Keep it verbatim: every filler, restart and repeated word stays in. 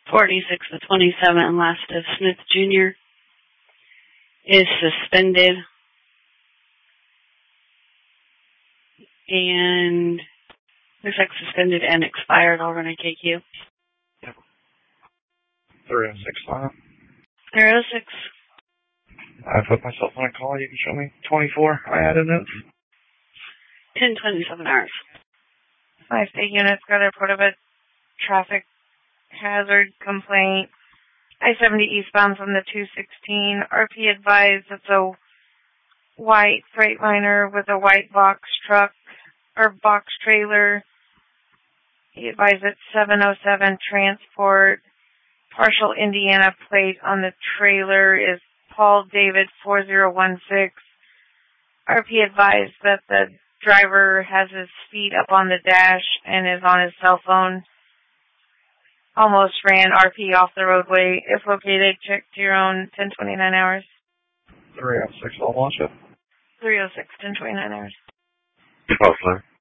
forty-six to twenty-seven, and last of Smith Junior is suspended. And looks like suspended and expired. I'll run a K Q. Yep. three oh six final. three oh six. I put myself on a call. You can show me twenty-four. I added notes. ten twenty-seven hours. My state units got a report of a traffic hazard complaint. I seventy eastbound from the two sixteen. R P advised it's a white Freightliner with a white box truck or box trailer. He advised it's seven oh seven transport. Partial Indiana plate on the trailer is Paul David four zero one six. R P advised that the driver has his feet up on the dash and is on his cell phone. Almost ran R P off the roadway. If located, check to your own ten twenty-nine hours. three oh six, I'll launch it. three oh six, ten twenty-nine hours. Oh, sir.